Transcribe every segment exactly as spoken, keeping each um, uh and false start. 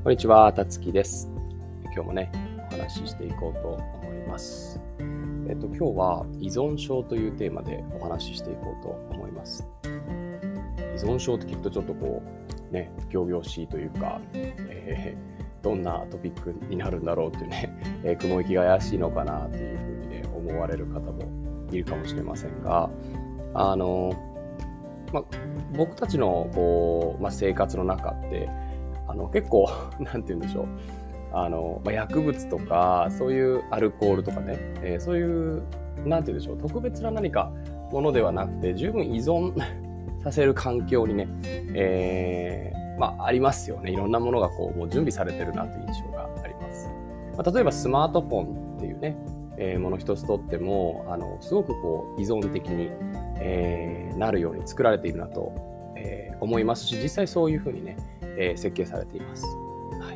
こんにちは、たつきです。今日もね、お話ししていこうと思います。えっと、今日は依存症というテーマでお話ししていこうと思います。依存症って聞くとちょっとこう、ね、仰々しいというか、えー、どんなトピックになるんだろうっていうね、えー、雲行きが怪しいのかなっていうふうにね、思われる方もいるかもしれませんが、あの、ま、僕たちのこう、ま、生活の中って、あの結構なんて言うんでしょう、あの、まあ、薬物とかそういうアルコールとかね、えー、そういうなんて言うんでしょう、特別な何かものではなくて十分依存させる環境にね、えー、まあありますよね。いろんなものがこうもう準備されてるなという印象があります。まあ、例えばスマートフォンっていうね、えー、もの一つとってもあのすごくこう依存的に、えー、なるように作られているなと、えー、思いますし、実際そういうふうにね、えー、設計されています。はい、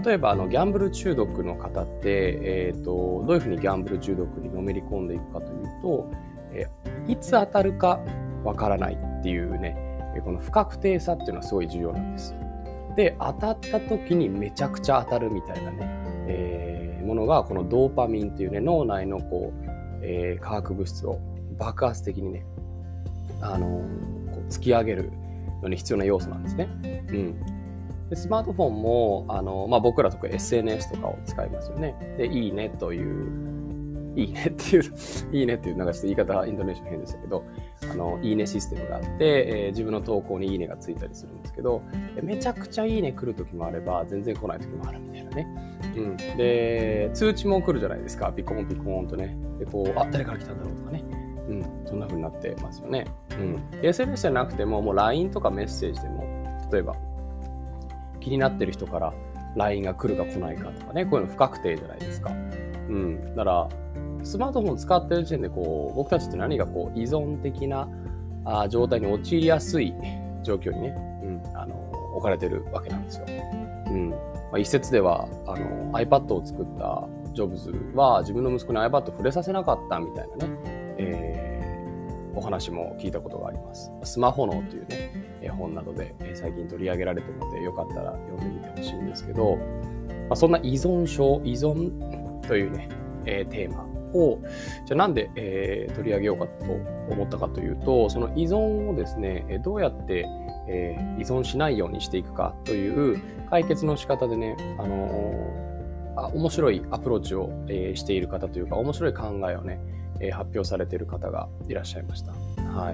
例えばあのギャンブル中毒の方って、えーと、どういうふうにギャンブル中毒にのめり込んでいくかというと、えー、いつ当たるかわからないっていうね、この不確定さっていうのはすごい重要なんです。で、当たった時にめちゃくちゃ当たるみたいなね、えー、ものがこのドーパミンっていうね、脳内のこう、えー、化学物質を爆発的にね、あのー、こう突き上げるのに必要な要素なんですね。うん。でスマートフォンもあの、まあ、僕らとか エスエヌエス とかを使いますよね。で、いいねという、いいねっていう、いいねっていう、なんかちょっと言い方、イントネーション変でしたけど、あの、いいねシステムがあって、えー、自分の投稿にいいねがついたりするんですけど、めちゃくちゃいいね来る時もあれば、全然来ない時もあるみたいなね。うん。で、通知も来るじゃないですか。ピコンピコンとね。で、こう、あ、誰から来たんだろうとかね。うん、そんな風になってますよね。うん。エスエヌエス じゃなくても、もう ライン とかメッセージでも、例えば、気になってる人から ライン が来るか来ないかとかね、こういうの不確定じゃないですか。うん。だから、スマートフォン使ってる時点で、こう、僕たちって何がこう、依存的なあ状態に陥りやすい状況にね、うん、あの、置かれてるわけなんですよ。うん。まあ、一説では、あの、iPad を作ったジョブズは自分の息子に iPad 触れさせなかったみたいなね、えー、お話も聞いたことがあります。スマホ脳というね、えー、本などで、えー、最近取り上げられているので、よかったら読んでみてほしいんですけど、まあ、そんな依存症、依存というね、えー、テーマを、じゃあなんで、えー、取り上げようかと思ったかというと、その依存をですね、どうやって、えー、依存しないようにしていくかという解決の仕方でね、あのーあ面白いアプローチを、えー、している方というか、面白い考えをね、えー、発表されている方がいらっしゃいました。はい。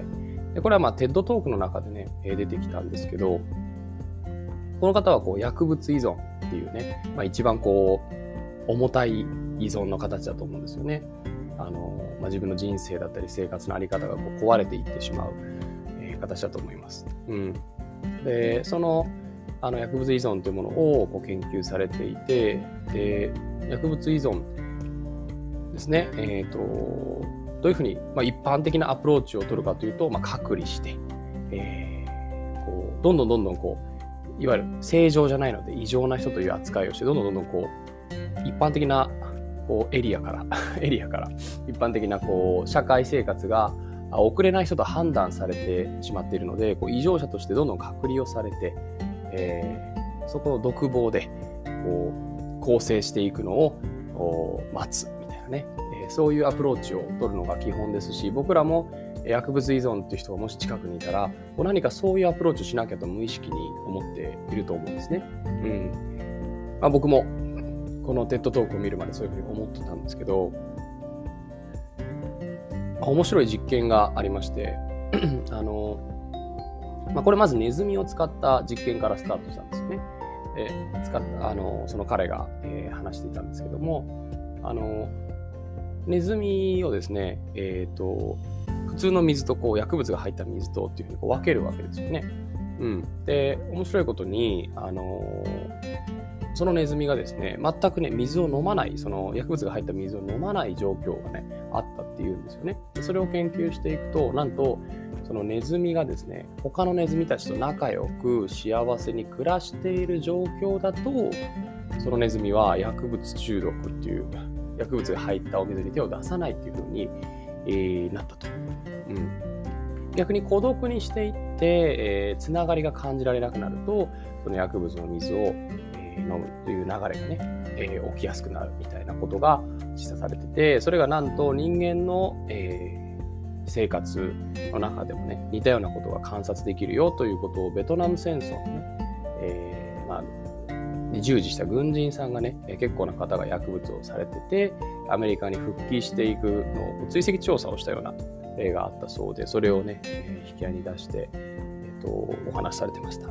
でこれはまあ テッド トークの中でね、えー、出てきたんですけど、この方はこう薬物依存っていうね、まあ、一番こう重たい依存の形だと思うんですよね。あのーまあ、自分の人生だったり生活のあり方がこう壊れていってしまう、えー、形だと思います。うん。で、そのあの薬物依存というものをこう研究されていて、で薬物依存ですね、えーと、どういうふうに、まあ、一般的なアプローチを取るかというと、まあ、隔離して、えー、こうどんどんどんどんこういわゆる正常じゃないので異常な人という扱いをして、どんどんどんどんこう一般的なこうエリアからエリアから一般的なこう社会生活が遅れない人と判断されてしまっているので、こう異常者としてどんどん隔離をされて、えー、そこの独房でこう構成していくのを待つみたいなね、えー、そういうアプローチを取るのが基本ですし、僕らも薬物依存っていう人がもし近くにいたら、何かそういうアプローチをしなきゃと無意識に思っていると思うんですね。うんまあ、僕もこの テッド トークを見るまでそういうふうに思ってたんですけど、面白い実験がありましてあのまあ、これまずネズミを使った実験からスタートしたんですよね。えー、使ったあのその彼が、えー、話していたんですけども、あのネズミをですね、えーと、普通の水とこう薬物が入った水とっていうふうにこう分けるわけですよね。うん、で面白いことに、あのそのネズミがですね、全くね水を飲まない、その薬物が入った水を飲まない状況がねあったっていうんですよね。でそれを研究していくと、なんとそのネズミがですね、他のネズミたちと仲良く幸せに暮らしている状況だと、そのネズミは薬物中毒っていう薬物が入ったお水に手を出さないっていう風に、えー、なったと。うん、逆に孤独にしていって、えー、つながりが感じられなくなると、その薬物の水を、え飲むという流れがね、えー、起きやすくなるみたいなことが示唆されてて、それがなんと人間の、えー、生活の中でもね、似たようなことが観察できるよということをベトナム戦争のね、えーまあ、に従事した軍人さんがね、結構な方が薬物をされてて、アメリカに復帰していくのを追跡調査をしたような例があったそうで、それをね、引き合いに出して、えっと、お話しされてました。うん。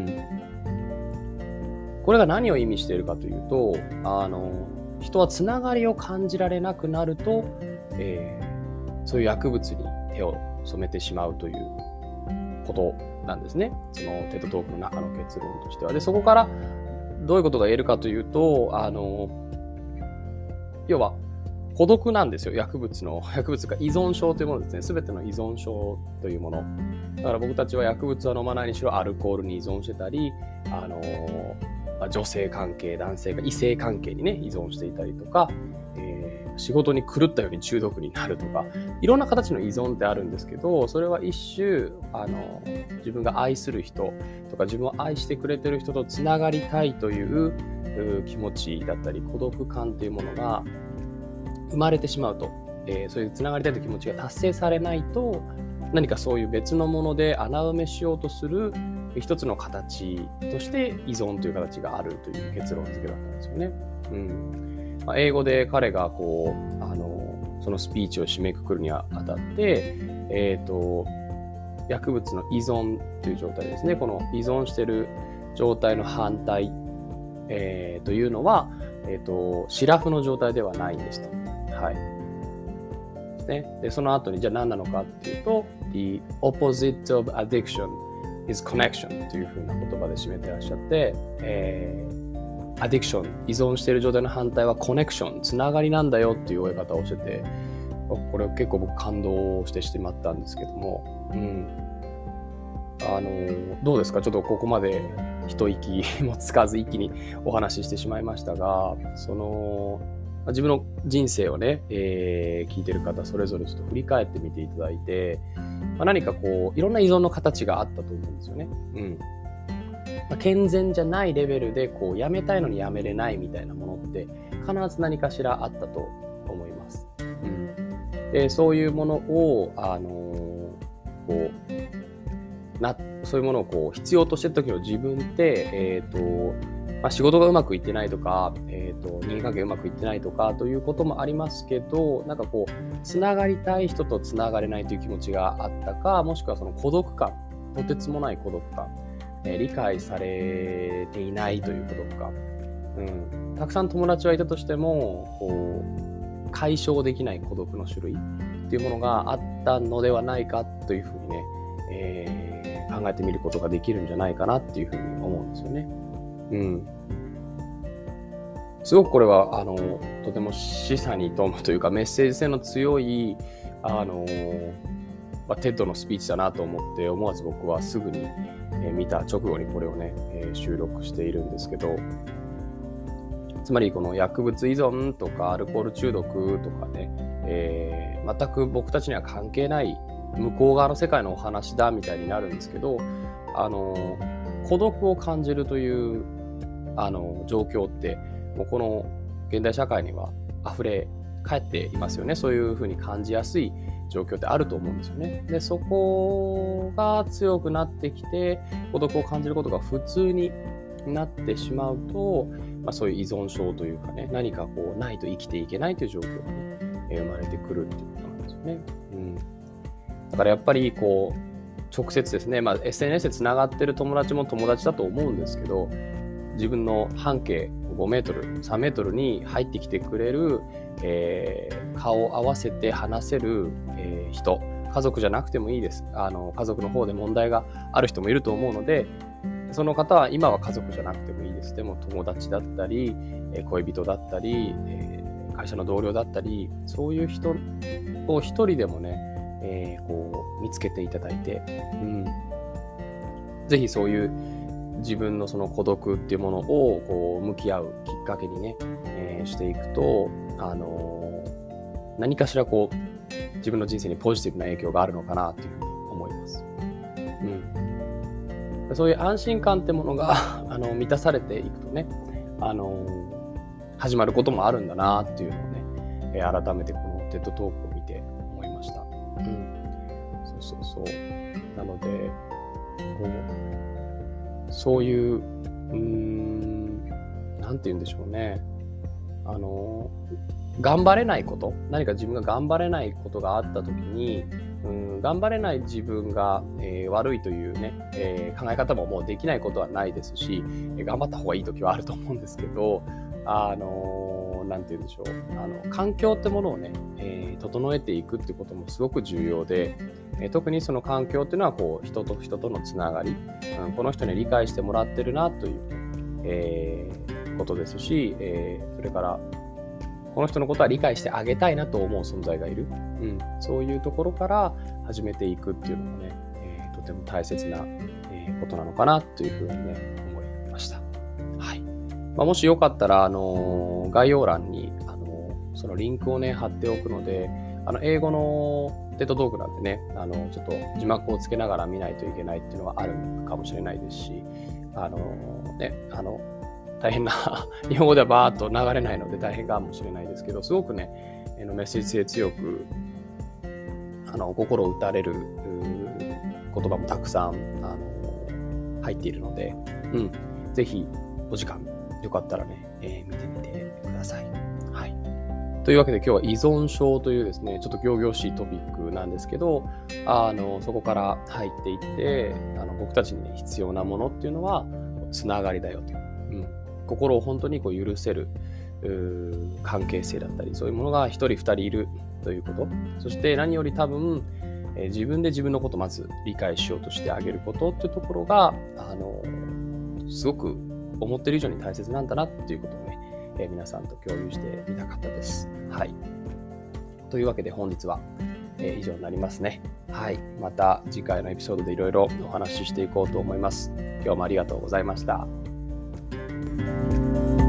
これが何を意味しているかというと、あの、人はつながりを感じられなくなると、えー、そういう薬物に手を染めてしまうということなんですね。そのテッドトークの中の結論としては。で、そこからどういうことが言えるかというと、あの、要は孤独なんですよ。薬物の、薬物が依存症というものですね。すべての依存症というもの。だから僕たちは薬物は飲まないにしろアルコールに依存してたり、あの、女性関係、男性が異性関係にね、依存していたりとか、えー、仕事に狂ったように中毒になるとか、いろんな形の依存ってあるんですけど、それは一種、あの、自分が愛する人とか、自分を愛してくれてる人とつながりたいという気持ちだったり、孤独感というものが生まれてしまうと、えー、そういうつながりたいという気持ちが達成されないと、何かそういう別のもので穴埋めしようとする一つの形として依存という形があるという結論付けだったんですよね。うんまあ、英語で彼がこうあのそのスピーチを締めくくるにあたって、えーと、薬物の依存という状態ですね。この依存している状態の反対、えー、というのは、えーと、シラフの状態ではないんですと。はいね、でその後にじゃあ何なのかっていうと The opposite of addiction is connection というふうな言葉で締めてらっしゃって、えー、アディクション依存している状態の反対はコネクションつながりなんだよっていう終え方をしてて、これ結構僕感動してしまったんですけども、うん、あのどうですか。ちょっとここまで一息もつかず一気にお話ししてしまいましたが、その自分の人生をね、えー、聞いてる方それぞれちょっと振り返ってみていただいて、まあ、何かこういろんな依存の形があったと思うんですよね。うんまあ、健全じゃないレベルでこうやめたいのにやめれないみたいなものって必ず何かしらあったと思います。うん、でそういうものを、あのー、こうなそういうものをこう必要としてる時の自分って、えーとまあ、仕事がうまくいってないとか、えーと、人間関係うまくいってないとかということもありますけど、なんかこうつながりたい人とつながれないという気持ちがあったか、もしくはその孤独感、とてつもない孤独感、えー、理解されていないという孤独感、うん、たくさん友達はいたとしてもこう解消できない孤独の種類っていうものがあったのではないかというふうにね、えー、考えてみることができるんじゃないかなっていうふうに思うんですよね。うん、すごくこれはあのとても示唆に富むというかメッセージ性の強いあの、まあ、テッドのスピーチだなと思って思わず僕はすぐに、えー、見た直後にこれをね、えー、収録しているんですけど、つまりこの薬物依存とかアルコール中毒とかね、えー、全く僕たちには関係ない向こう側の世界のお話だみたいになるんですけど、あの孤独を感じるというあの状況ってもうこの現代社会には溢れ返っていますよね。そういうふうに感じやすい状況ってあると思うんですよね。で、そこが強くなってきて孤独を感じることが普通になってしまうと、まあ、そういう依存症というかね、何かこうないと生きていけないという状況がね、生まれてくるっていうことなんですよね。うん、だからやっぱりこう直接ですね、まあ、エスエヌエス でつながってる友達も友達だと思うんですけど、自分の半径ごメートル、さんメートルに入ってきてくれる、えー、顔を合わせて話せる、えー、人、家族じゃなくてもいいです。あの家族の方で問題がある人もいると思うので、その方は今は家族じゃなくてもいいです。でも友達だったり、えー、恋人だったり、えー、会社の同僚だったり、そういう人を一人でもね、えー、こう見つけていただいて、うん、ぜひそういう自分のその孤独っていうものをこう向き合うきっかけにね、えー、していくと、あのー、何かしらこう自分の人生にポジティブな影響があるのかなというふうに思います。うん、そういう安心感ってものがあの満たされていくとね、 あの始まることもあるんだなっていうのをね、えー、改めてこのテッドトークを見て思いました。うん、そうそうそう。なのでこうそういううーんなんて言うんでしょうね。あの頑張れないこと、何か自分が頑張れないことがあった時に、うん、頑張れない自分が、えー、悪いというね、えー、考え方ももうできないことはないですし、えー、頑張った方がいい時はあると思うんですけど、あのー、なんて言うんでしょう、あの環境ってものをね、えー、整えていくってこともすごく重要で、えー、特にその環境っていうのはこう人と人とのつながり、うん、この人に理解してもらってるなという、えー、ことですし、えー、それからこの人のことは理解してあげたいなと思う存在がいる、うん、そういうところから始めていくっていうのもね、えー、とても大切な、えー、ことなのかなというふうにね思いました。はい。まあ、もしよかったら、あのー、概要欄に、あのー、そのリンクをね貼っておくので、あの英語のテッドトークなんでね、あのちょっと字幕をつけながら見ないといけないっていうのはあるかもしれないですし、あのー、ねあの大変な日本語ではバーッと流れないので大変かもしれないですけど、すごくねメッセージ性強くあの心を打たれる言葉もたくさんあの入っているので、うん、ぜひお時間よかったらね、えー、見てみてください。はい。というわけで今日は依存症というですね、ちょっと仰々しいトピックなんですけど、あのそこから入っていって、あの僕たちに、ね、必要なものっていうのはつながりだよと。うん、心を本当にこう許せる関係性だったり、そういうものが一人二人いるということ、そして何より多分、えー、自分で自分のことをまず理解しようとしてあげることっていうところが、あのすごく思ってる以上に大切なんだなっていうことをね、えー、皆さんと共有してみたかったです。はい。というわけで本日は、えー、以上になりますね。はい。また次回のエピソードでいろいろお話ししていこうと思います。今日もありがとうございました。